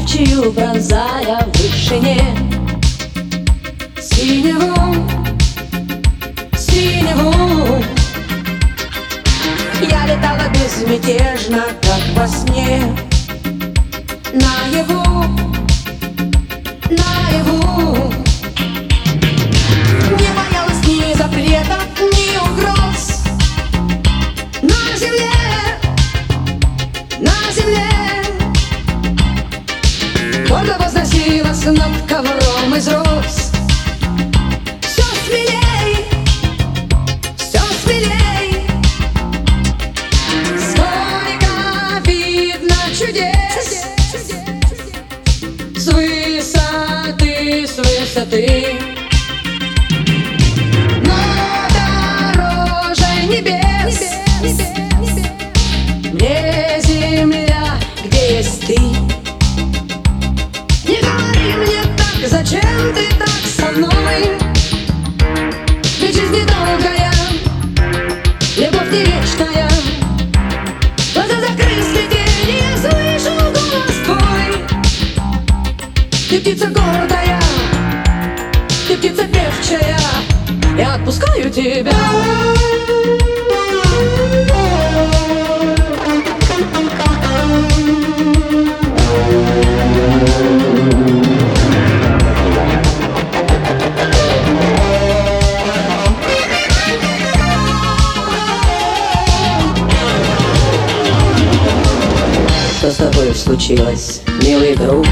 чью пронзая в вышине синеву, синеву. Я летала безмятежно, как во сне, наяву, наяву. Не боялась ни запретов, ни угроз. На земле, на земле гордо возносилась над ковром из роз. Все смелей, все смелей. Сколько видно чудес с высоты, с высоты. Но дороже небес мне земля, где есть ты. Не говори мне так, зачем ты так со мной? Ведь жизнь недолгая, любовь не вечная. Глаза закрыть, свети, я слышу голос твой. Ты птица гордая, ты птица певчая, я отпускаю тебя. Что с тобой случилось, милый друг?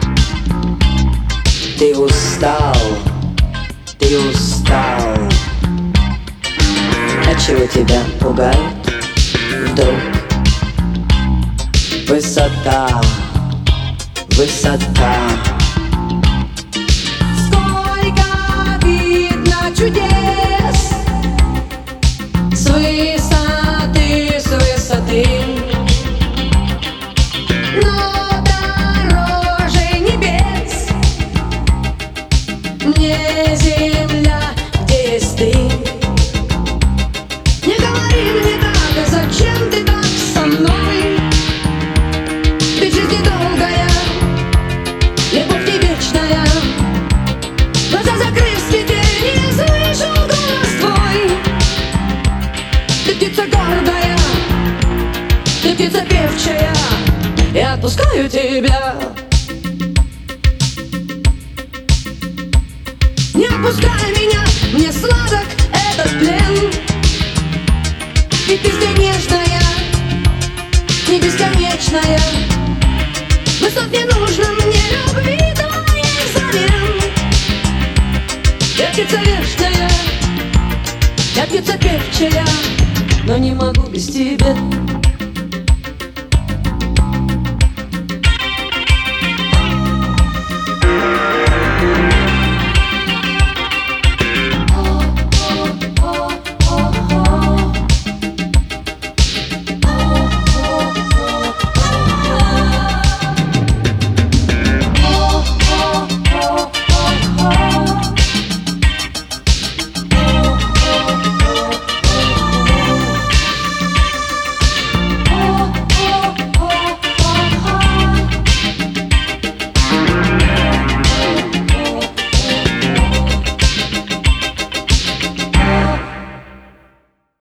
Ты устал, ты устал. Отчего тебя пугает вдруг высота, высота? Сколько видно чудес с высоты, с высоты. Но дороже небес мне земля, где есть ты. Не говори мне так, зачем ты так со мной? Ведь жизнь недолгая, любовь не вечная. Глаза закрыв, свети, я слышу голос твой. Ты птица гордая, ты птица певчая, я отпускаю тебя. Не отпускай меня, мне сладок этот плен. Ведь ты здесь нежная, не бесконечная. Высот не нужно мне, любви твоей взамен. Я птица вечная, я птица певчая, но не могу без тебя.